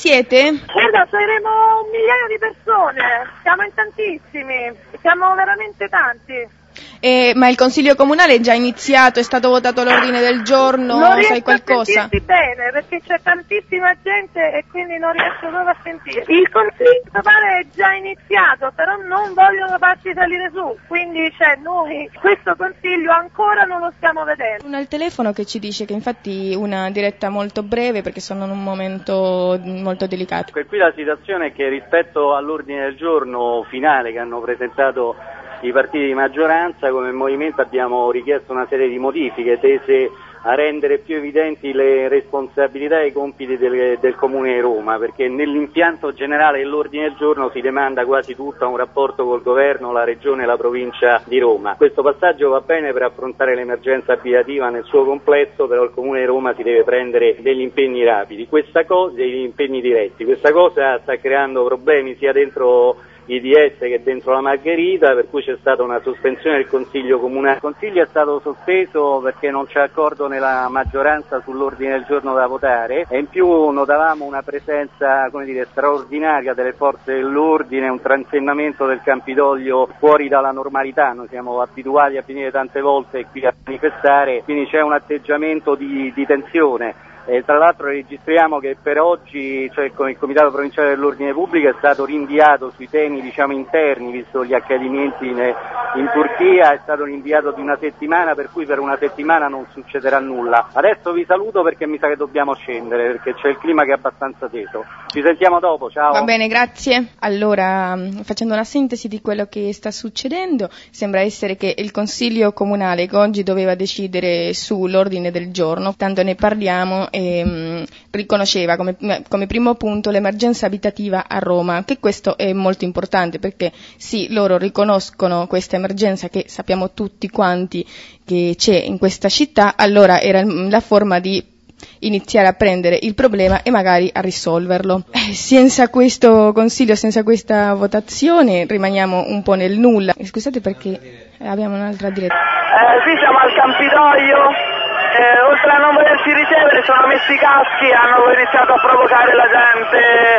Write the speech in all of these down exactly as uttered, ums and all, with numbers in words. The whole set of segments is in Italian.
siete? Guarda, saremo un migliaio di persone, siamo in tantissimi, siamo veramente tanti. Eh, ma il Consiglio Comunale è già iniziato, è stato votato l'ordine del giorno, non sai qualcosa? Non riesco a sentirti bene, perché c'è tantissima gente e quindi non riesco proprio a sentire. Il Consiglio Comunale è già iniziato, però non vogliono farci salire su, quindi cioè, noi questo Consiglio ancora non lo stiamo vedendo. Uno al telefono che ci dice che infatti una diretta molto breve perché sono in un momento molto delicato. Qui la situazione è che rispetto all'ordine del giorno finale che hanno presentato i partiti di maggioranza, come movimento abbiamo richiesto una serie di modifiche tese a rendere più evidenti le responsabilità e i compiti del, del Comune di Roma, perché nell'impianto generale dell'ordine del giorno si demanda quasi tutto a un rapporto col governo, la regione e la provincia di Roma. Questo passaggio va bene per affrontare l'emergenza abitativa nel suo complesso, però il Comune di Roma si deve prendere degli impegni rapidi, questa cosa, degli impegni diretti. Questa cosa sta creando problemi sia dentro I D S che dentro la Margherita, per cui c'è stata una sospensione del Consiglio Comunale. Il Consiglio è stato sospeso perché non c'è accordo nella maggioranza sull'ordine del giorno da votare e in più notavamo una presenza, come dire, straordinaria delle forze dell'ordine, un transennamento del Campidoglio fuori dalla normalità. Noi siamo abituati a venire tante volte qui a manifestare, quindi c'è un atteggiamento di, di tensione. E tra l'altro registriamo che per oggi, cioè il Comitato Provinciale dell'Ordine Pubblico è stato rinviato sui temi diciamo interni, visto gli accadimenti in, in Turchia, è stato rinviato di una settimana, per cui per una settimana non succederà nulla. Adesso vi saluto perché mi sa che dobbiamo scendere, perché c'è il clima che è abbastanza teso. Ci sentiamo dopo, ciao. Va bene, grazie. Allora, facendo una sintesi di quello che sta succedendo, sembra essere che il Consiglio Comunale che oggi doveva decidere sull'ordine del giorno, tanto ne parliamo, E, mh, riconosceva come, come primo punto l'emergenza abitativa a Roma, che questo è molto importante perché sì, loro riconoscono questa emergenza che sappiamo tutti quanti che c'è in questa città, allora era la forma di iniziare a prendere il problema e magari a risolverlo. Eh, senza questo consiglio, senza questa votazione rimaniamo un po' nel nulla. Eh, scusate perché abbiamo un'altra diretta. Eh, sì, siamo al Campidoglio. Eh, oltre a non volersi ricevere sono messi i caschi e hanno iniziato a provocare la gente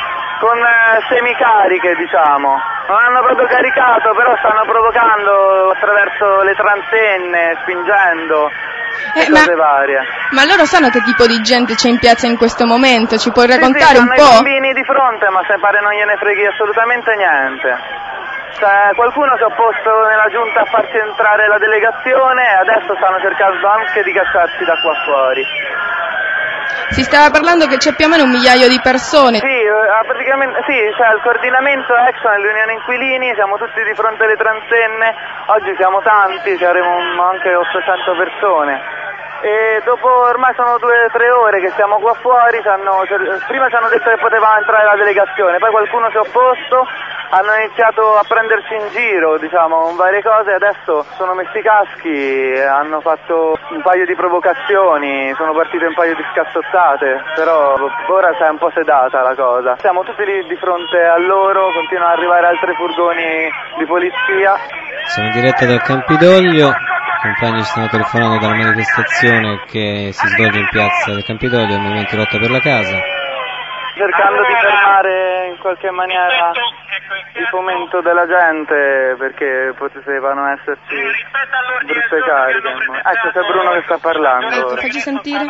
con eh, semicariche, diciamo. Non hanno proprio caricato, però stanno provocando attraverso le transenne, spingendo eh, e cose ma, varie. Ma loro sanno che tipo di gente c'è in piazza in questo momento? Ci puoi raccontare sì, sì, un po'? Hanno i bambini di fronte, ma se pare non gliene freghi assolutamente niente. Cioè, qualcuno si è opposto nella giunta a farci entrare la delegazione e adesso stanno cercando anche di cacciarci da qua fuori. Si stava parlando che c'è più o meno un migliaio di persone. Sì, praticamente sì, cioè il coordinamento Exxon e l'Unione Inquilini, siamo tutti di fronte alle transenne, oggi siamo tanti, saremo anche ottocento persone. E dopo ormai sono due o tre ore che siamo qua fuori, sanno, prima ci hanno detto che poteva entrare la delegazione, poi qualcuno si è opposto, hanno iniziato a prenderci in giro, diciamo, varie cose, adesso sono messi i caschi, hanno fatto un paio di provocazioni, sono partite un paio di scassottate, però ora si è un po' sedata la cosa. Siamo tutti lì di fronte a loro, continuano ad arrivare altri furgoni di polizia. Siamo in diretta dal Campidoglio. I compagni stanno telefonando dalla manifestazione che si svolge in piazza del Campidoglio, il movimento lotta per la casa, cercando di fermare in qualche maniera il fomento della gente, perché potevano esserci brutte cariche. Ecco, c'è Bruno che sta parlando. Facci sentire.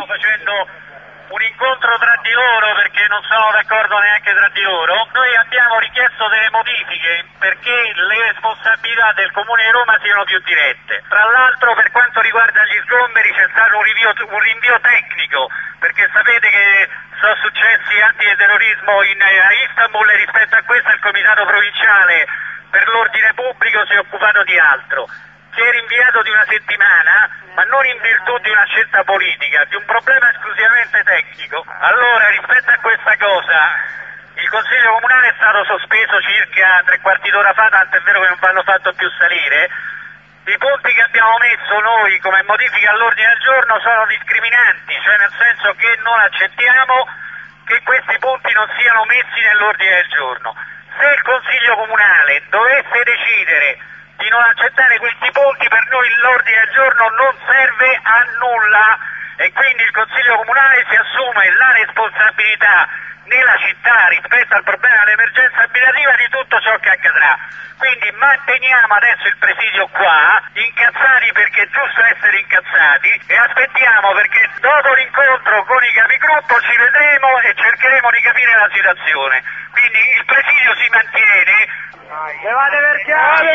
Un incontro tra di loro perché non sono d'accordo neanche tra di loro. Noi abbiamo richiesto delle modifiche perché le responsabilità del Comune di Roma siano più dirette. Tra l'altro, per quanto riguarda gli sgomberi c'è stato un rinvio, un rinvio tecnico, perché sapete che sono successi atti di terrorismo in, a Istanbul e rispetto a questo il Comitato Provinciale per l'ordine pubblico si è occupato di altro. Si è rinviato di una settimana, ma non in virtù di una scelta politica, di un problema esclusivamente tecnico. Allora, rispetto a questa cosa, il Consiglio Comunale è stato sospeso circa tre quarti d'ora fa, tanto è vero che non vanno fatto più salire. I punti che abbiamo messo noi come modifica all'ordine del giorno sono discriminanti, cioè nel senso che non accettiamo che questi punti non siano messi nell'ordine del giorno. Se il Consiglio Comunale dovesse decidere di non accettare questi punti, per noi l'ordine del giorno non serve a nulla e quindi il Consiglio Comunale si assume la responsabilità nella città rispetto al problema dell'emergenza abitativa di tutto ciò che accadrà. Quindi manteniamo adesso il presidio qua, incazzati perché è giusto essere incazzati, e aspettiamo perché dopo l'incontro con i capigruppo ci vedremo e cercheremo di capire la situazione. Quindi il presidio si mantiene. Levate per chiave!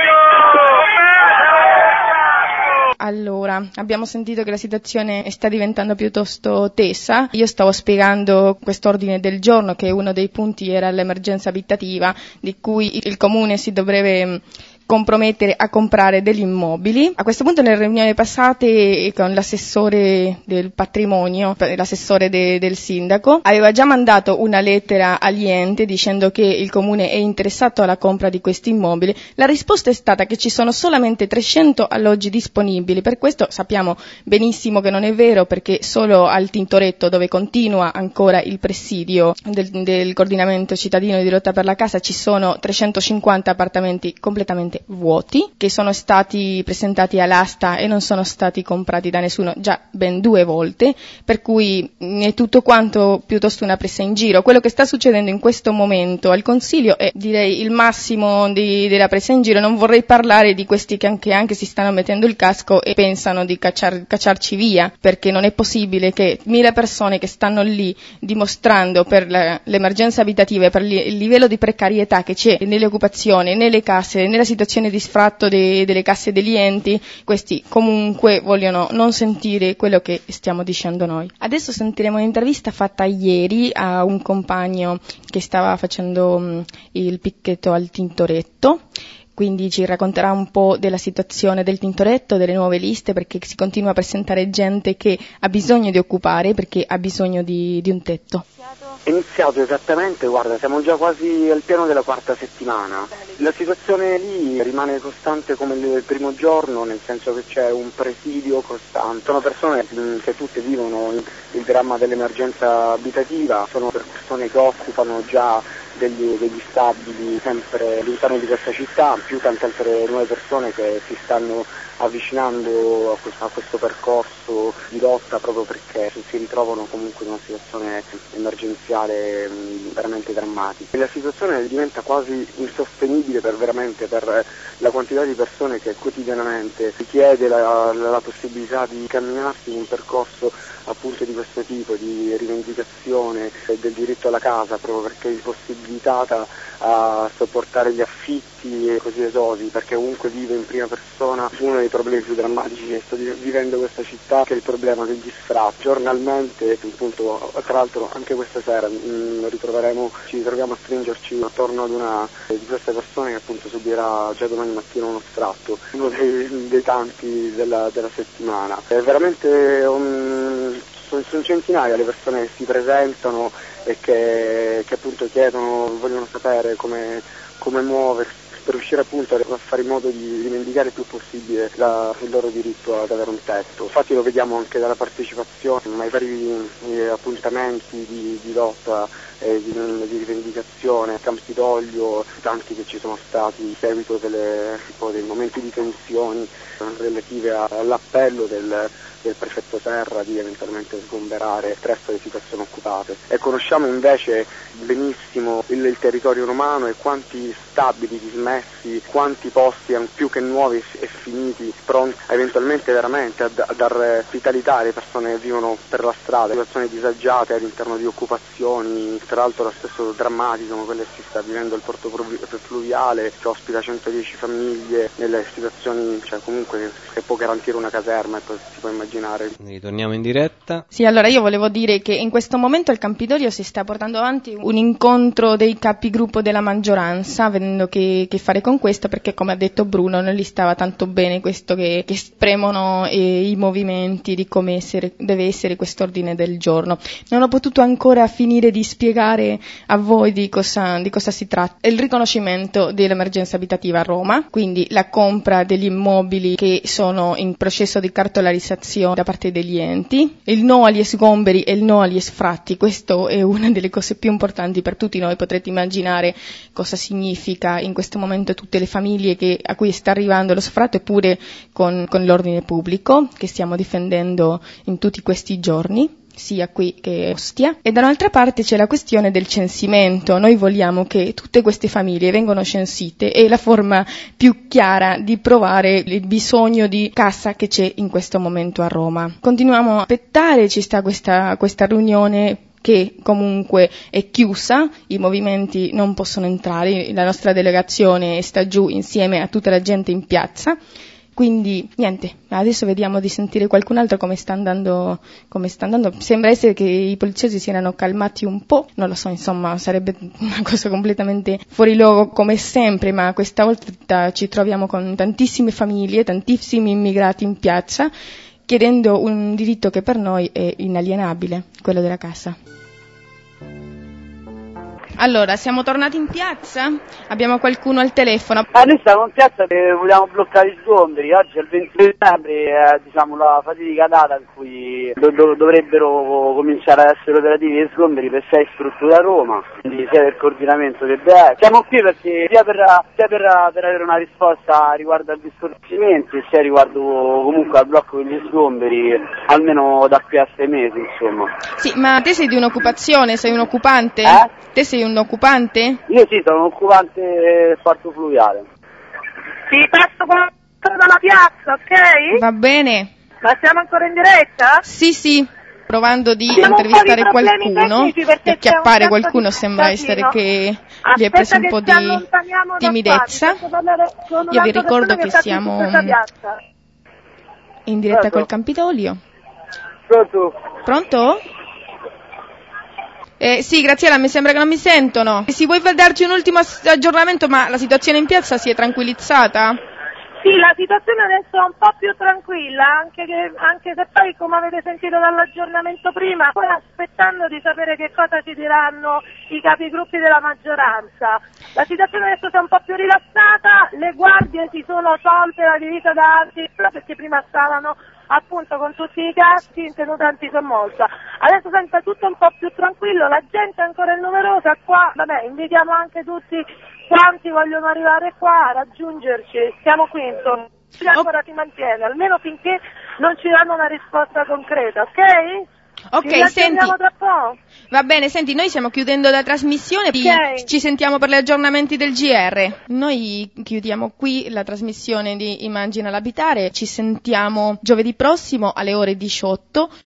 Allora, abbiamo sentito che la situazione sta diventando piuttosto tesa. Io stavo spiegando quest'ordine del giorno, che uno dei punti era l'emergenza abitativa, di cui il comune si dovrebbe compromettere a comprare degli immobili. A questo punto, nelle riunioni passate con l'assessore del patrimonio, l'assessore de, del sindaco, aveva già mandato una lettera agli enti dicendo che il comune è interessato alla compra di questi immobili. La risposta è stata che ci sono solamente trecento alloggi disponibili. Per questo sappiamo benissimo che non è vero, perché solo al Tintoretto, dove continua ancora il presidio del, del coordinamento cittadino di lotta per la casa, ci sono trecentocinquanta appartamenti completamente vuoti, che sono stati presentati all'asta e non sono stati comprati da nessuno già ben due volte, per cui è tutto quanto piuttosto una presa in giro. Quello che sta succedendo in questo momento al Consiglio è, direi, il massimo di, della presa in giro. Non vorrei parlare di questi che anche, anche si stanno mettendo il casco e pensano di cacciar, cacciarci via, perché non è possibile che mille persone che stanno lì dimostrando per la, l'emergenza abitativa e per il livello di precarietà che c'è nelle occupazioni, nelle case, nella situazione di sfratto de, delle casse degli enti, questi comunque vogliono non sentire quello che stiamo dicendo noi. Adesso sentiremo un'intervista fatta ieri a un compagno che stava facendo um, il picchetto al Tintoretto. Quindi ci racconterà un po' della situazione del Tintoretto, delle nuove liste, perché si continua a presentare gente che ha bisogno di occupare, perché ha bisogno di, di un tetto. È iniziato esattamente, guarda, siamo già quasi al pieno della quarta settimana. La situazione lì rimane costante come il primo giorno, nel senso che c'è un presidio costante. Sono persone che tutte vivono il dramma dell'emergenza abitativa, sono persone che occupano già degli, degli stabili sempre all'interno di questa città, più tante altre nuove persone che si stanno avvicinando a questo, a questo percorso di lotta, proprio perché si ritrovano comunque in una situazione emergenziale veramente drammatica. La situazione diventa quasi insostenibile per veramente per la quantità di persone che quotidianamente richiede la, la, la possibilità di camminarsi in un percorso appunto di questo tipo, di rivendicazione del diritto alla casa, proprio perché è impossibilitata a sopportare gli affitti e così esodi, perché comunque vive in prima persona uno dei problemi più drammatici che sta vivendo questa città, che è il problema degli sfratti. Giornalmente, appunto, tra l'altro anche questa sera mh, ritroveremo, ci ritroviamo a stringerci attorno ad una di queste persone che appunto subirà già domani mattina uno sfratto, uno dei, dei tanti della, della settimana. È veramente un, sono, sono centinaia le persone che si presentano e che, che appunto chiedono, vogliono sapere come, come muoversi per riuscire appunto a fare in modo di rivendicare il più possibile la, il loro diritto ad avere un tetto. Infatti lo vediamo anche dalla partecipazione ai vari eh, appuntamenti di, di lotta e di, di rivendicazione, Campidoglio, tanti che ci sono stati in seguito delle, tipo, dei momenti di tensioni relative all'appello del del prefetto Serra di eventualmente sgomberare presto le situazioni occupate. E conosciamo invece benissimo il, il territorio romano e quanti stabili dismessi, quanti posti più che nuovi e finiti, pronti eventualmente veramente a, a dar vitalità alle persone che vivono per la strada, situazioni disagiate all'interno di occupazioni, tra l'altro lo stesso drammatico come quelle che si sta vivendo il porto fluviale, che ospita centodieci famiglie nelle situazioni, cioè comunque che può garantire una caserma, e poi si può immaginare. Ritorniamo in diretta. Sì, allora io volevo dire che in questo momento al Campidoglio si sta portando avanti un incontro dei capigruppo della maggioranza, vedendo che, che fare con questo, perché come ha detto Bruno non gli stava tanto bene questo che, che spremono eh, i movimenti di come essere, deve essere quest'ordine del giorno. Non ho potuto ancora finire di spiegare spiegare a voi di cosa, di cosa si tratta. È il riconoscimento dell'emergenza abitativa a Roma, quindi la compra degli immobili che sono in processo di cartolarizzazione da parte degli enti, il no agli sgomberi e il no agli sfratti. Questo è una delle cose più importanti per tutti noi. Potrete immaginare cosa significa in questo momento tutte le famiglie che, a cui sta arrivando lo sfratto, eppure con, con l'ordine pubblico che stiamo difendendo in tutti questi giorni, sia qui che a Ostia. E dall'altra parte c'è la questione del censimento. Noi vogliamo che tutte queste famiglie vengano censite, è la forma più chiara di provare il bisogno di casa che c'è in questo momento a Roma. Continuiamo a aspettare, ci sta questa, questa riunione che comunque è chiusa, i movimenti non possono entrare, la nostra delegazione sta giù insieme a tutta la gente in piazza. Quindi niente, adesso vediamo di sentire qualcun altro come sta andando, come sta andando. Sembra essere che i poliziotti si erano calmati un po', non lo so, insomma, sarebbe una cosa completamente fuori luogo come sempre, ma questa volta ci troviamo con tantissime famiglie, tantissimi immigrati in piazza, chiedendo un diritto che per noi è inalienabile, quello della casa. Allora, siamo tornati in piazza? Abbiamo qualcuno al telefono? Ah, noi siamo in piazza e vogliamo bloccare gli sgomberi. Oggi è il venti settembre, è diciamo, la fatidica data in cui do- do- dovrebbero cominciare ad essere operativi gli sgomberi per sei strutture a Roma, quindi sia del coordinamento che del... Siamo qui perché sia per, sia per, per avere una risposta riguardo al discorsimento, sia riguardo comunque al blocco degli sgomberi, almeno da qui a sei mesi, insomma. Sì, ma te sei di un'occupazione, sei un occupante? Eh? Te sei un occupante? Io sì, sono un occupante porto fluviale. Sì, passo dalla piazza, ok? Va bene. Ma siamo ancora in diretta? Sì, sì, provando di Abbiamo intervistare un po' di qualcuno e acchiappare qualcuno, sembra essere che gli è preso un po' di timidezza. Io vi ricordo che siamo in diretta col Campidoglio. Pronto? Pronto? Eh, sì, Graziella, mi sembra che non mi sentono. Si vuoi darci un ultimo aggiornamento, ma la situazione in piazza si è tranquillizzata? Sì, la situazione adesso è un po' più tranquilla, anche, che, anche se poi, come avete sentito dall'aggiornamento prima, poi aspettando di sapere che cosa ci diranno i capigruppi della maggioranza. La situazione adesso è un po' più rilassata, le guardie si sono tolte la divisa da anti, perché prima stavano appunto con tutti i caschi in tenuta antisommossa. Adesso sembra tutto un po' più tranquillo, la gente ancora è numerosa qua, vabbè, invitiamo anche tutti quanti vogliono arrivare qua a raggiungerci, siamo qui insomma, ancora si mantiene, almeno finché non ci danno una risposta concreta, ok? Ok, senti, tra po'. Va bene, senti, noi stiamo chiudendo la trasmissione, Okay. Ci sentiamo per gli aggiornamenti del G R. Noi chiudiamo qui la trasmissione di Immagina l'abitare, ci sentiamo giovedì prossimo alle ore diciotto.